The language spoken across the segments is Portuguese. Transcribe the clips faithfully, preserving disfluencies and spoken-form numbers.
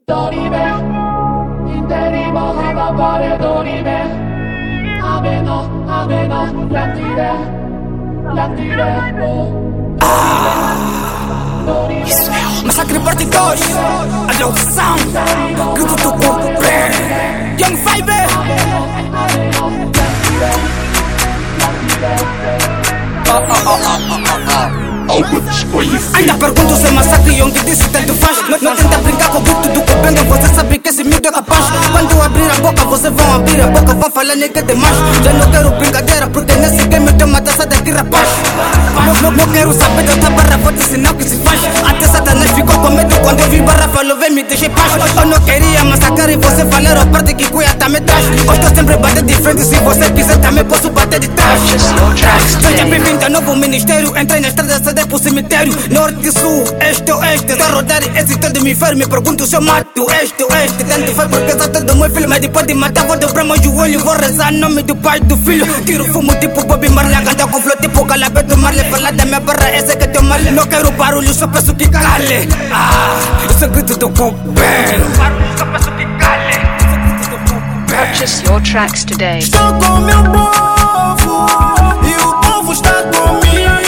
Dorime, interimo havapare dorime. Ameno, ameno, latire, latire, Massacre parte dois, a locução, grito do corpo, Young Five. Ainda pergunto se é massacre e onde disse tanto faz. Não, não tenta brincar com o grito do que pega. Você sabe que esse miúdo é capaz. Quando abrir a boca, vocês vão abrir a boca. Vão falar nem que demais. Já não quero brincadeira, porque nesse game tem uma taça daqui, rapaz. Não, não, não quero saber de outra barra, vou te ensinar o que se faz. Até Satanás ficou com medo quando eu vi barra. Falou, vem me deixar em paz. Eu não queria massacrar e você falar a parte que cuia também traz. Gosto sempre bater de frente, se você quiser também posso bater de trás. Seja bem-vindo ao novo ministério. Entrei na estrada, ceder pro cemitério. Norte, sul, este, oeste. Se rodar esse todo hemisfério, me pergunto se eu mato este, oeste. Tanto foi porque só todo meu filho, mas depois de matar vou dobrar meu joelho. Vou rezar em nome do pai e do filho. Tiro fumo tipo Bob Marley, canta com flow tipo Calabeto Marley. Falar da minha barra, essa que é teu mal. Não quero barulho, só peço que cale. Ah, esse grito do coupé. Só peço que cale. Purchase your tracks today. Estou com meu povo e o povo está comigo.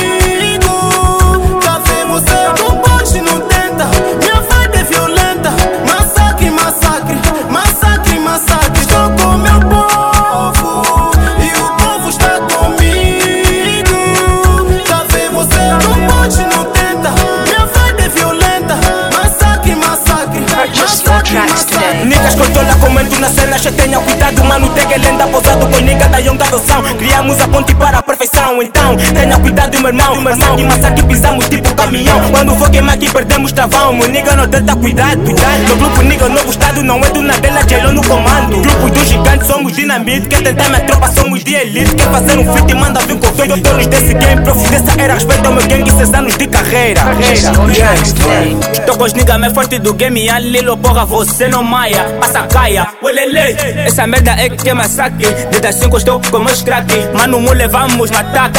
Já vê você não pode, não tenta. Minha vibe é violenta. Massacre, massacre, massacre, massacre. Estou com meu povo e o povo está comigo. Já vê você não pode, não tenta. Minha vibe é violenta. Massacre, massacre, Purchase your tracks today. Niggas controla comento na cena, já tenha cuidado, mano, tega lenda pousado com nigga da Young adoção. Criamos a ponte para a perfeição, então tenha cuidado, meu irmão, meu irmão. De massacre pisamos tipo caminhão. Quando vou queimar aqui perdemos travão. Meu nigga não tenta cuidado, cuidado. No grupo nigga novo estado não é do Nadella, Jello no comando. Grupo dos gigantes somos dinamite. Quer tentar minha tropa somos de elite. Quer fazer um feat manda vir com feio. Donos desse game, prof dessa era. Respeita o meu gang e seis anos de carreira. Estou com os nigga mais forte do game. A Lilo, porra, você não maia. Passa caia, uelele. Essa merda é que é massacre. Desde as cinco estou com meus crack. Mano, mu levamos no ataque.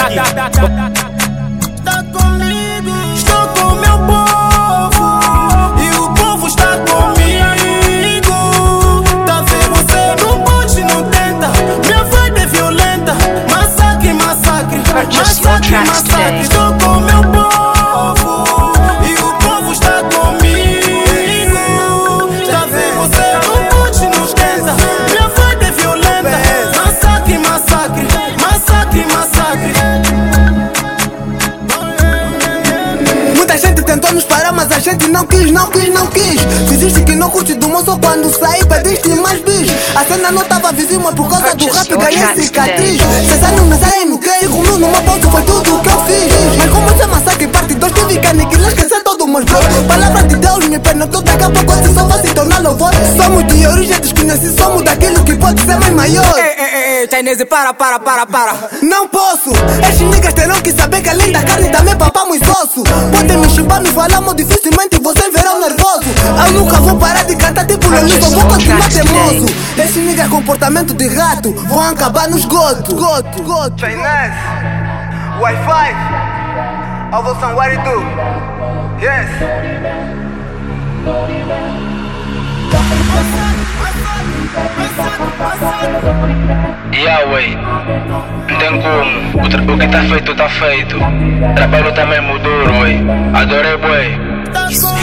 Está comigo, estou com meu povo e o povo está comigo. Tá vendo, você não pode, não tenta. Minha vibe é violenta. Massacre, massacre, massacre, massacre. Estou com meu povo e o povo está comigo. Tá vendo, você não pode, não tenta. Minha vibe é violenta. Massacre, massacre, massacre, massacre. Muita gente tentou nos parar, mas a gente não quis, não quis, não quis. Diziste que não curte do moço quando saí, pediste mais bis. A cena não tava visível por causa do rap, ganhei cicatriz. Cês anos me saem no que comigo numa pausa foi tudo o que eu fiz. Mas como esse massacre parte dois, tive que aniquilar, esquecer todos meus bros. Palavra de Deus me pernotou, daqui a pouco se só vai se tornar louvor. Somos de origem desconhecida, somos daquilo que pode ser mais maior. Ei, ei, ei, Chinese, para, para, para, para. Não posso, estes niggas terão que saber que além da carne também papamos osso. Podem me chupar, nos falamos dificilmente vocês verão nervoso. Eu nunca vou parar de cantar tipo Lulu, só vou continuar teimoso. Estes niggas comportamento de rato vão acabar no esgoto. Goto, goto. Chinese, Wi-Fi, Alvoção, what it do? Yes. Yahweh, não tem como, o, tra o que tá feito, tá feito. Trabalho também mudou, ué. Adorei, boy.